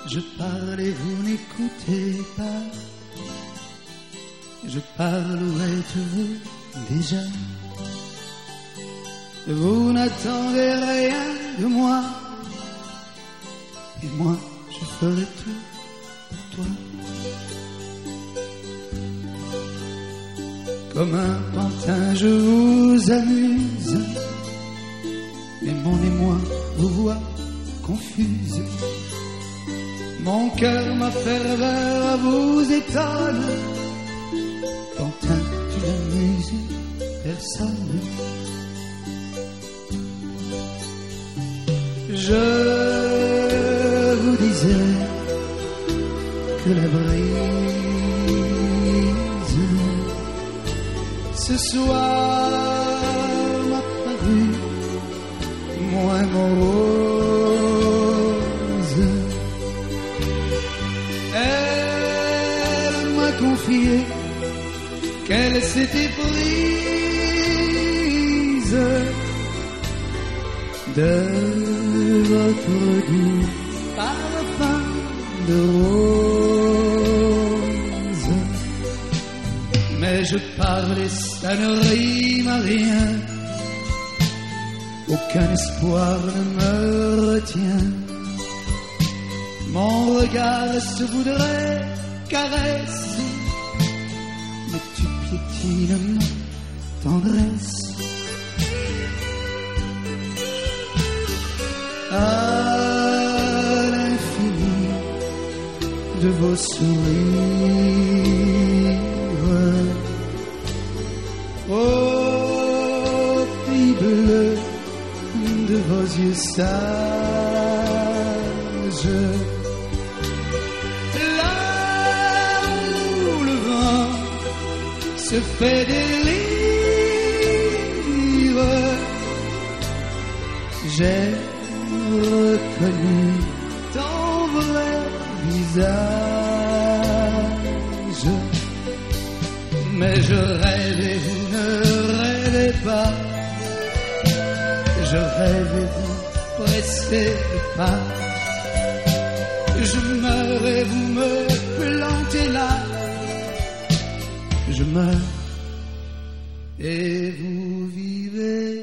Je parle et vous n'écoutez pas. Je parle, où êtes-vous déjà? Vous n'attendez rien de moi, et moi je ferai tout pour toi. Comme un pantin je vous amuse, mais mon émoi vous voit confuse. Mon cœur, ma ferveur vous étonne. Pantin, tu n'amuses personne. Je vous disais que la brise ce soir m'a paru moins morose. Elle m'a confié qu'elle s'était prise de votre doux parfum de rose. Mais je parle et ça ne rime à rien. Aucun espoir ne me retient. Mon regard se voudrait caresse, mais tu piétines ma tendresse. À l'infini de vos sourires, au pays bleu de vos yeux sages, là où le vent se fait délire, j'ai reconnu ton vrai visage. Mais je rêve et vous ne rêvez pas. Je rêve et vous pressez le pas. Je meurs et vous me plantez là. Je meurs et vous vivez